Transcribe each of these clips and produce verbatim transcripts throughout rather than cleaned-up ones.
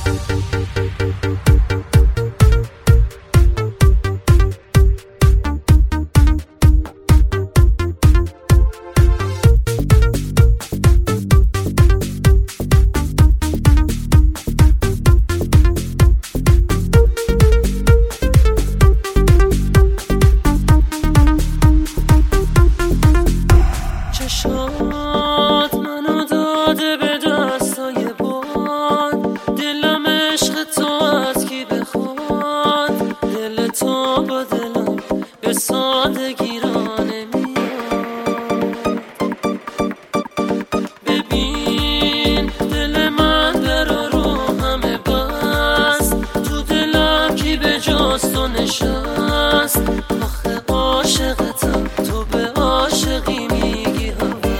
چشات منو داده به دستای باد، دلم عشق تو از کی بخواد، دل تو با دلم به سادگی را نمیاد. ببین دل من در رو همه بست، تو دلم کی به جز تو نشست. آخه عاشقتم تو به عاشقی میگی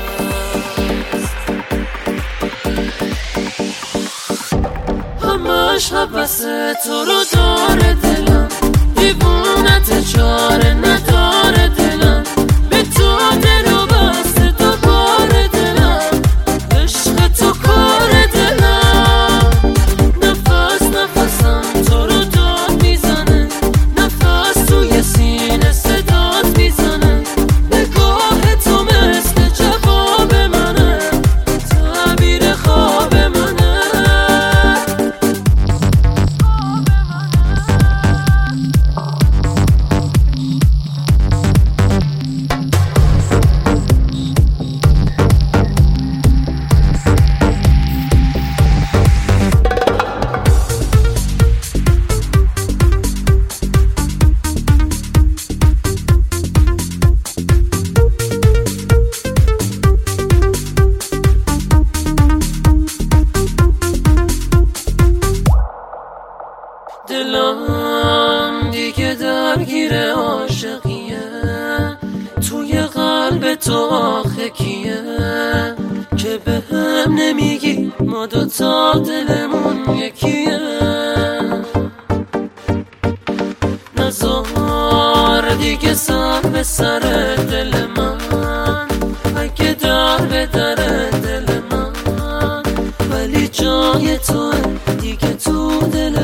همش حبس تو رو داره دلم، دیوونت چاره نداره دلم، به تو دلو بسته تو بار دلم، عشق تو کار دلم. نفس نفسم تو رو داد میزنه، نفس توی سینه صدات میزنه، نگاه تو مثل جواب منه، تعبیر خواب منه. دلم دیگه درگیر عاشقیه، توی قلب تو آخه کیه که به هم نمیگی ما دوتا دلمون یکیه. نزار دیگه سر به سر دل من، اگه در به در دل من، ولی جای توه دیگه تو دل